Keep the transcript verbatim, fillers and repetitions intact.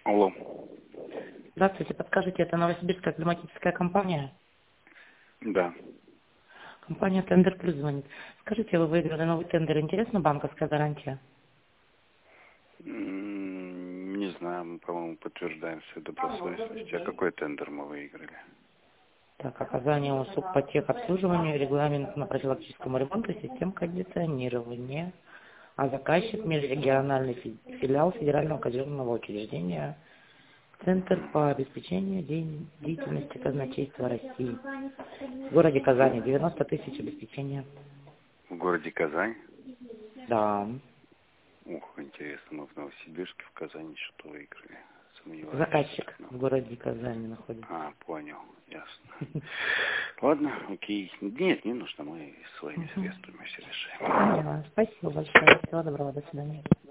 Алло. Здравствуйте, подскажите, это Новосибирская климатическая компания? Да. Компания Тендер Плюс звонит. Скажите, вы выиграли новый тендер, интересна банковская гарантия? М, Не знаю, мы, по-моему, подтверждаем свою добросовестность. А какой тендер мы выиграли? Так, оказание услуг по техобслуживанию, регламент на профилактическому ремонту систем кондиционирования. А заказчик межрегиональный фи- филиал Федерального казенного учреждения Центр по обеспечению дей- деятельности казначейства России. В городе Казани девяносто тысяч обеспечения. В городе Казань? Да. Ух, интересно, мы в Новосибирске, в Казани что-то выиграли. Сомневаюсь. Заказчик Ну, в городе Казани находится. А, понял, ясно. Ладно, окей. Нет, не нужно, мы своими Мгм. средствами все решаем. Поняла. Спасибо большое. Всего доброго. До свидания.